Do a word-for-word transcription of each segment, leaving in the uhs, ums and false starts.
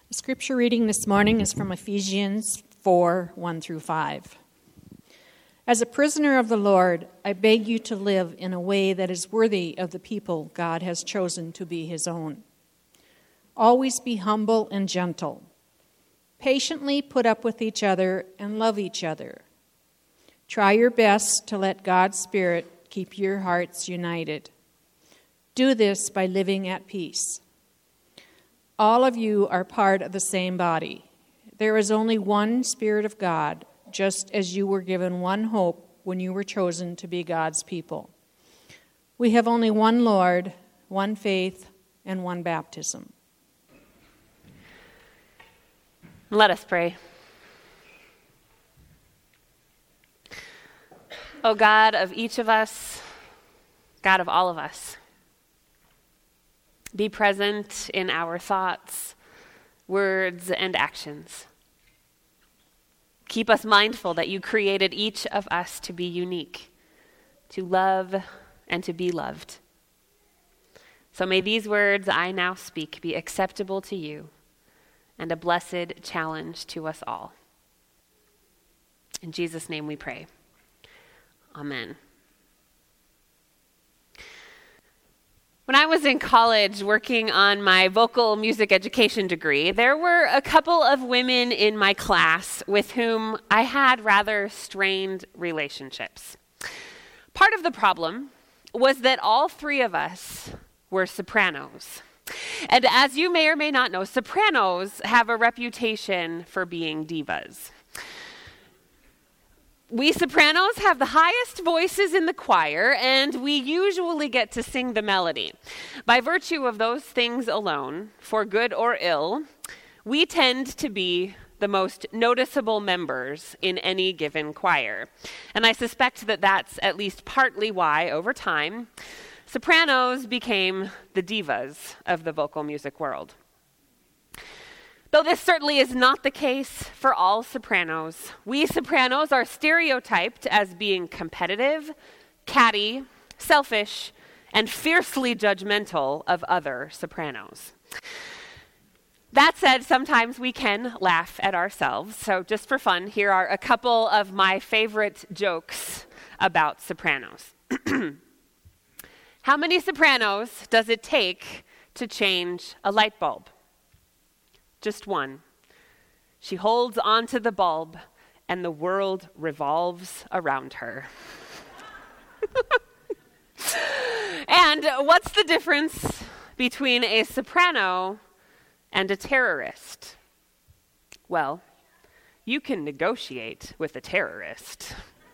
The scripture reading this morning is from Ephesians four, one through five. As a prisoner of the Lord, I beg you to live in a way that is worthy of the people God has chosen to be his own. Always be humble and gentle. Patiently put up with each other and love each other. Try your best to let God's Spirit keep your hearts united. Do this by living at peace. All of you are part of the same body. There is only one Spirit of God, just as you were given one hope when you were chosen to be God's people. We have only one Lord, one faith, and one baptism. Let us pray. O God of each of us, God of all of us, be present in our thoughts, words, and actions. Keep us mindful that you created each of us to be unique, to love and to be loved. So may these words I now speak be acceptable to you and a blessed challenge to us all. In Jesus' name we pray. Amen. When I was in college working on my vocal music education degree, there were a couple of women in my class with whom I had rather strained relationships. Part of the problem was that all three of us were sopranos. And as you may or may not know, sopranos have a reputation for being divas. We sopranos have the highest voices in the choir, and we usually get to sing the melody. By virtue of those things alone, for good or ill, we tend to be the most noticeable members in any given choir. And I suspect that that's at least partly why, over time, sopranos became the divas of the vocal music world. Though this certainly is not the case for all sopranos, we sopranos are stereotyped as being competitive, catty, selfish, and fiercely judgmental of other sopranos. That said, sometimes we can laugh at ourselves. So just for fun, here are a couple of my favorite jokes about sopranos. How many sopranos does it take to change a light bulb? Just one. She holds onto the bulb, and the world revolves around her. And what's the difference between a soprano and a terrorist? Well, you can negotiate with a terrorist.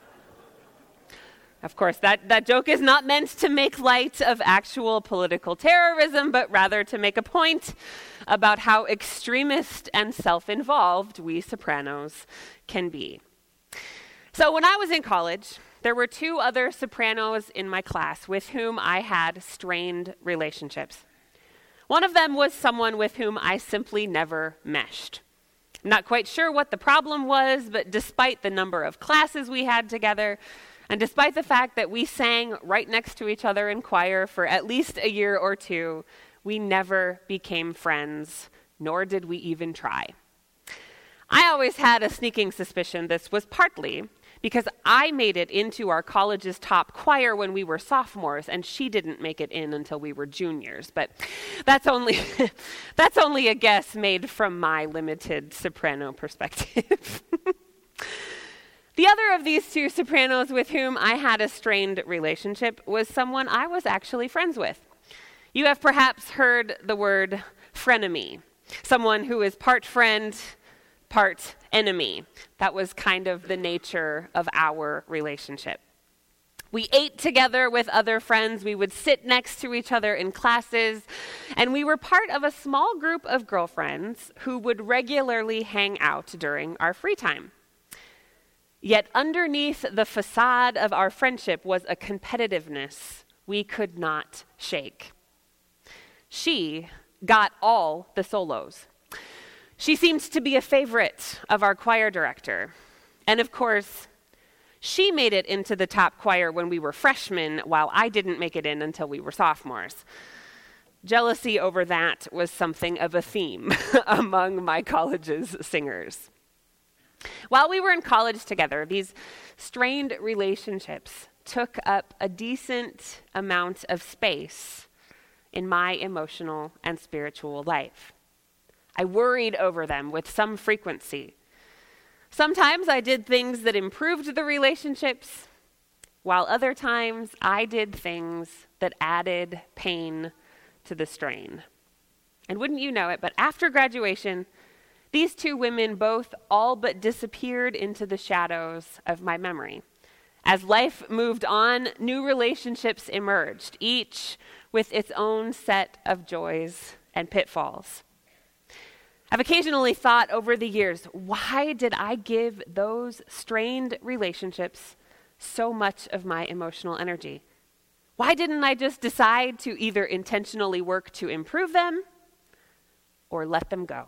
Of course, that, that joke is not meant to make light of actual political terrorism, but rather to make a point about how extremist and self-involved we sopranos can be. So when I was in college, there were two other sopranos in my class with whom I had strained relationships. One of them was someone with whom I simply never meshed. I'm not quite sure what the problem was, but despite the number of classes we had together, and despite the fact that we sang right next to each other in choir for at least a year or two, we never became friends, nor did we even try. I always had a sneaking suspicion this was partly because I made it into our college's top choir when we were sophomores, and she didn't make it in until we were juniors. But that's only that's only a guess made from my limited soprano perspective. The other of these two sopranos with whom I had a strained relationship was someone I was actually friends with. You have perhaps heard the word frenemy, someone who is part friend, part enemy. That was kind of the nature of our relationship. We ate together with other friends, we would sit next to each other in classes, and we were part of a small group of girlfriends who would regularly hang out during our free time. Yet underneath the facade of our friendship was a competitiveness we could not shake. She got all the solos. She seemed to be a favorite of our choir director. And of course, she made it into the top choir when we were freshmen, while I didn't make it in until we were sophomores. Jealousy over that was something of a theme among my college's singers. While we were in college together, these strained relationships took up a decent amount of space in my emotional and spiritual life. I worried over them with some frequency. Sometimes I did things that improved the relationships, while other times I did things that added pain to the strain. And wouldn't you know it, but after graduation, these two women both all but disappeared into the shadows of my memory. As life moved on, new relationships emerged, each with its own set of joys and pitfalls. I've occasionally thought over the years, why did I give those strained relationships so much of my emotional energy? Why didn't I just decide to either intentionally work to improve them or let them go?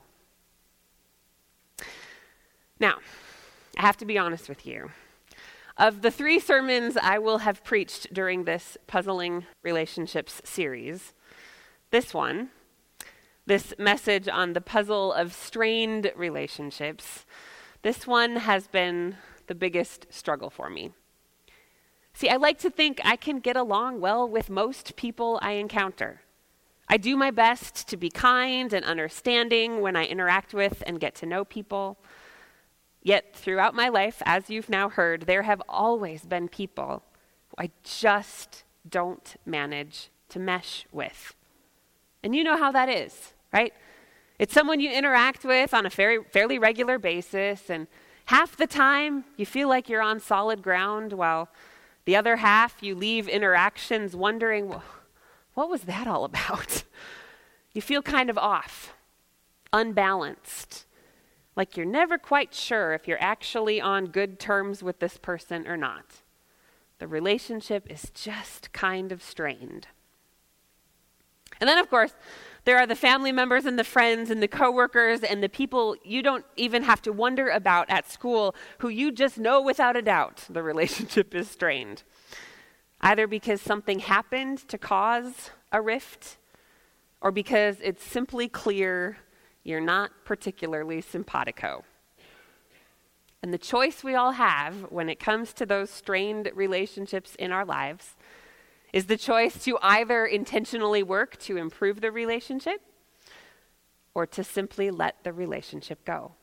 Now, I have to be honest with you. Of the three sermons I will have preached during this Puzzling Relationships series, this one, this message on the puzzle of strained relationships, this one has been the biggest struggle for me. See, I like to think I can get along well with most people I encounter. I do my best to be kind and understanding when I interact with and get to know people. Yet throughout my life, as you've now heard, there have always been people who I just don't manage to mesh with. And you know how that is, right? It's someone you interact with on a very, fairly regular basis, and half the time you feel like you're on solid ground, while the other half you leave interactions wondering, well, what was that all about? You feel kind of off, unbalanced, like you're never quite sure if you're actually on good terms with this person or not. The relationship is just kind of strained. And then, of course, there are the family members and the friends and the coworkers and the people you don't even have to wonder about at school, who you just know without a doubt the relationship is strained. Either because something happened to cause a rift, or because it's simply clear you're not particularly simpatico. And the choice we all have when it comes to those strained relationships in our lives is the choice to either intentionally work to improve the relationship or to simply let the relationship go.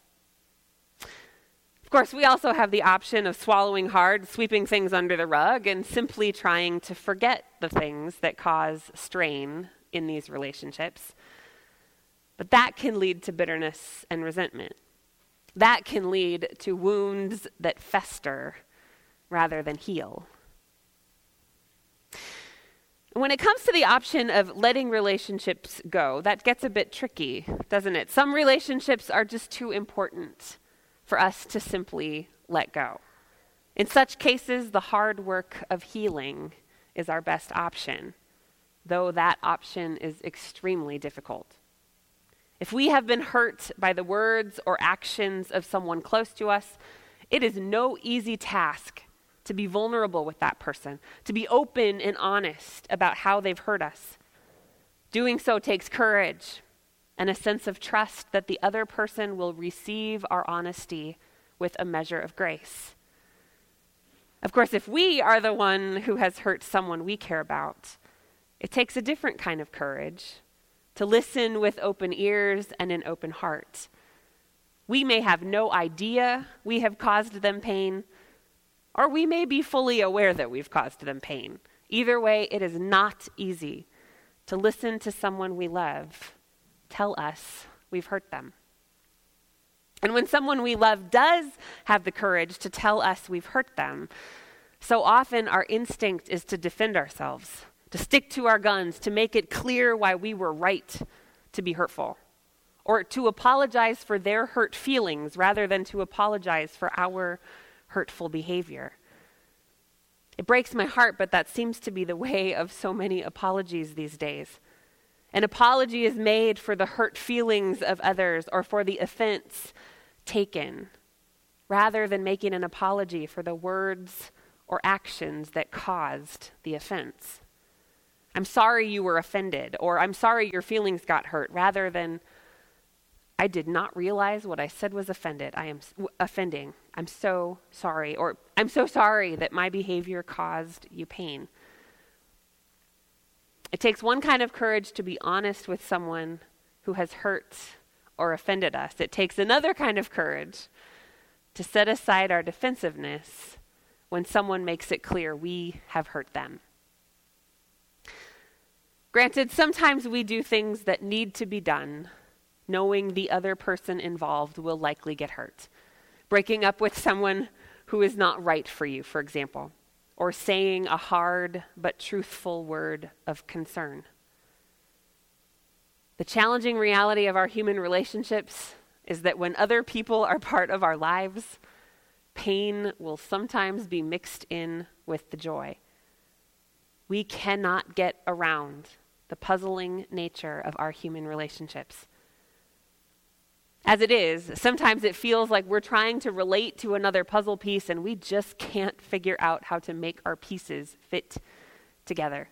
Of course, we also have the option of swallowing hard, sweeping things under the rug, and simply trying to forget the things that cause strain in these relationships. But that can lead to bitterness and resentment. That can lead to wounds that fester rather than heal. When it comes to the option of letting relationships go, that gets a bit tricky, doesn't it? Some relationships are just too important for us to simply let go. In such cases, the hard work of healing is our best option, though that option is extremely difficult. If we have been hurt by the words or actions of someone close to us, it is no easy task to be vulnerable with that person, to be open and honest about how they've hurt us. Doing so takes courage and a sense of trust that the other person will receive our honesty with a measure of grace. Of course, if we are the one who has hurt someone we care about, it takes a different kind of courage to listen with open ears and an open heart. We may have no idea we have caused them pain, or we may be fully aware that we've caused them pain. Either way, it is not easy to listen to someone we love tell us we've hurt them. And when someone we love does have the courage to tell us we've hurt them, so often our instinct is to defend ourselves, to stick to our guns, to make it clear why we were right to be hurtful, or to apologize for their hurt feelings rather than to apologize for our hurtful behavior. It breaks my heart, but that seems to be the way of so many apologies these days. An apology is made for the hurt feelings of others or for the offense taken, rather than making an apology for the words or actions that caused the offense. I'm sorry you were offended, or I'm sorry your feelings got hurt, rather than I did not realize what I said was offended. I am s- offending. I'm so sorry, or I'm so sorry that my behavior caused you pain. It takes one kind of courage to be honest with someone who has hurt or offended us. It takes another kind of courage to set aside our defensiveness when someone makes it clear we have hurt them. Granted, sometimes we do things that need to be done, knowing the other person involved will likely get hurt. Breaking up with someone who is not right for you, for example, or saying a hard but truthful word of concern. The challenging reality of our human relationships is that when other people are part of our lives, pain will sometimes be mixed in with the joy. We cannot get around the puzzling nature of our human relationships. As it is, sometimes it feels like we're trying to relate to another puzzle piece and we just can't figure out how to make our pieces fit together.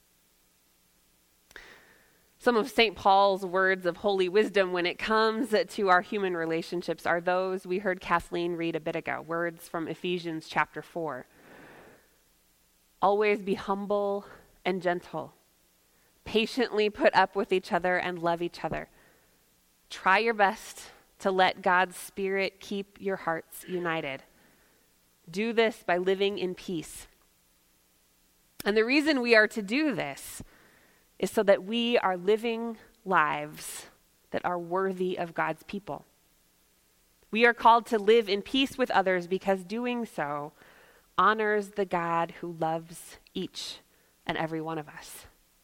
Some of Saint Paul's words of holy wisdom when it comes to our human relationships are those we heard Kathleen read a bit ago, words from Ephesians chapter four. Always be humble and gentle. Patiently put up with each other and love each other. Try your best to let God's Spirit keep your hearts united. Do this by living in peace. And the reason we are to do this is so that we are living lives that are worthy of God's people. We are called to live in peace with others because doing so honors the God who loves each and every one of us.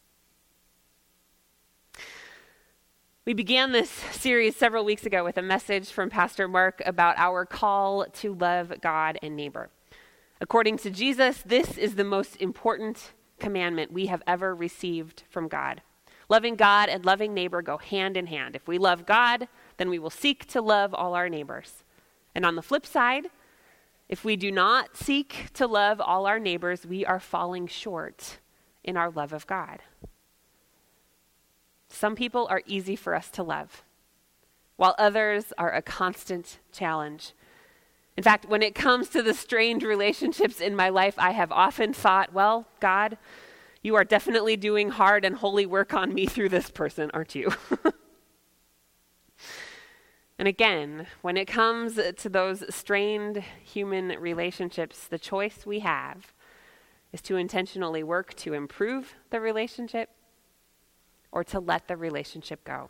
We began this series several weeks ago with a message from Pastor Mark about our call to love God and neighbor. According to Jesus, this is the most important commandment we have ever received from God. Loving God and loving neighbor go hand in hand. If we love God, then we will seek to love all our neighbors. And on the flip side, if we do not seek to love all our neighbors, we are falling short in our love of God. Some people are easy for us to love, while others are a constant challenge. In fact, when it comes to the strained relationships in my life, I have often thought, well, God, you are definitely doing hard and holy work on me through this person, aren't you? And again, when it comes to those strained human relationships, the choice we have is to intentionally work to improve the relationship or to let the relationship go.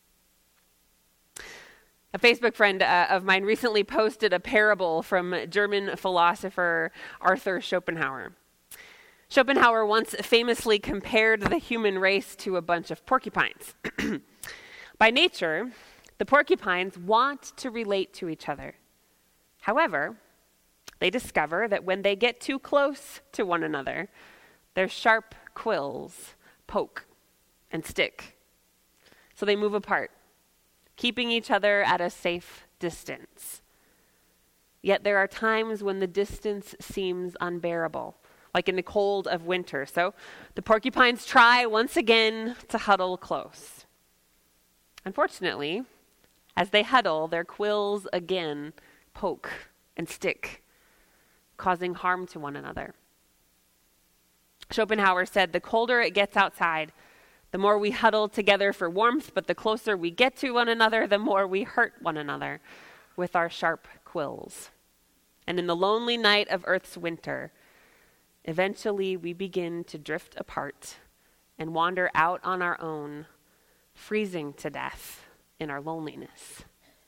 A Facebook friend uh, of mine recently posted a parable from German philosopher Arthur Schopenhauer. Schopenhauer once famously compared the human race to a bunch of porcupines. By nature, the porcupines want to relate to each other. However, they discover that when they get too close to one another, their sharp quills poke and stick. So they move apart, keeping each other at a safe distance. Yet there are times when the distance seems unbearable, like in the cold of winter. So the porcupines try once again to huddle close. Unfortunately, as they huddle, their quills again poke and stick, causing harm to one another. Schopenhauer said, the colder it gets outside, the more we huddle together for warmth, but the closer we get to one another, the more we hurt one another with our sharp quills. And in the lonely night of Earth's winter, eventually we begin to drift apart and wander out on our own, freezing to death in our loneliness.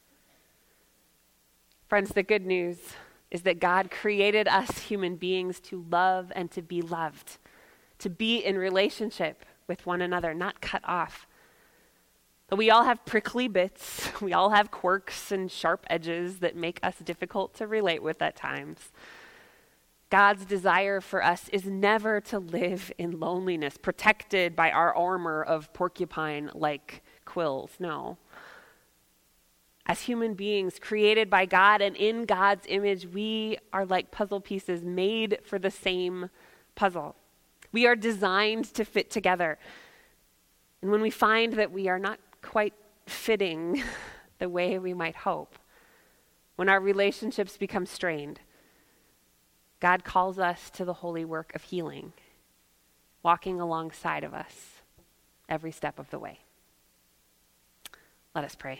Friends, the good news is that God created us human beings to love and to be loved, to be in relationship with one another, not cut off. But we all have prickly bits. We all have quirks and sharp edges that make us difficult to relate with at times. God's desire for us is never to live in loneliness, protected by our armor of porcupine-like quills. No. As human beings created by God and in God's image, we are like puzzle pieces made for the same puzzle. We are designed to fit together. And when we find that we are not quite fitting the way we might hope, when our relationships become strained, God calls us to the holy work of healing, walking alongside of us every step of the way. Let us pray.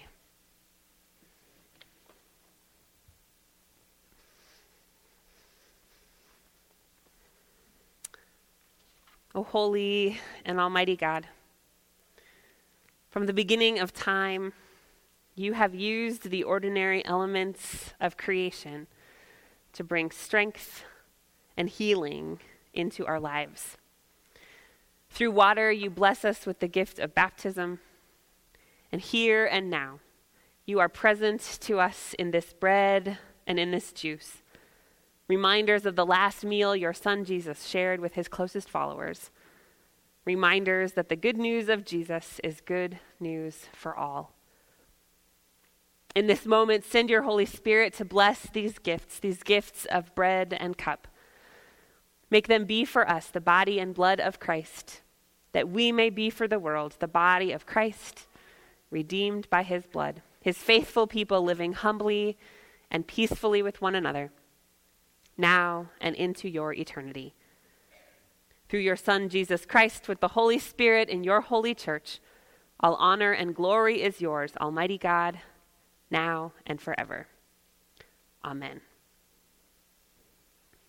O holy and almighty God, from the beginning of time, you have used the ordinary elements of creation to bring strength and healing into our lives. Through water, you bless us with the gift of baptism. And here and now, you are present to us in this bread and in this juice, reminders of the last meal your son Jesus shared with his closest followers, reminders that the good news of Jesus is good news for all. In this moment, send your Holy Spirit to bless these gifts, these gifts of bread and cup. Make them be for us the body and blood of Christ, that we may be for the world the body of Christ, redeemed by his blood, his faithful people living humbly and peacefully with one another, now and into your eternity. Through your Son, Jesus Christ, with the Holy Spirit in your holy church, all honor and glory is yours, Almighty God, now and forever. Amen.